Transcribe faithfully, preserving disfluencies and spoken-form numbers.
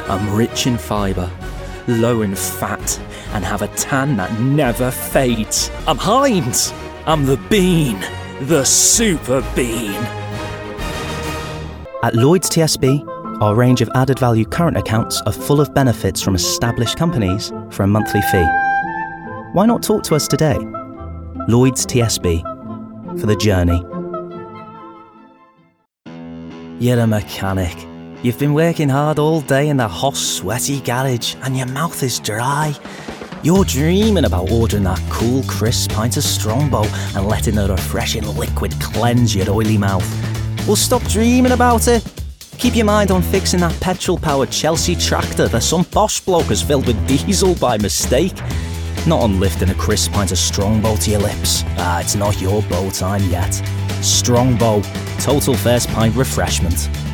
I'm rich in fibre, low in fat, and have a tan that never fades. I'm Heinz! I'm the bean, the super bean. At Lloyds T S B, our range of added value current accounts are full of benefits from established companies for a monthly fee. Why not talk to us today? Lloyds T S B, for the journey. You're a mechanic. You've been working hard all day in that hot, sweaty garage and your mouth is dry. You're dreaming about ordering that cool, crisp pint of Strongbow and letting the refreshing liquid cleanse your oily mouth. Well, stop dreaming about it. Keep your mind on fixing that petrol-powered Chelsea tractor that some posh bloke has filled with diesel by mistake. Not on lifting a crisp pint of Strongbow to your lips. Ah, it's not your bow time yet. Strongbow, total first pint refreshment.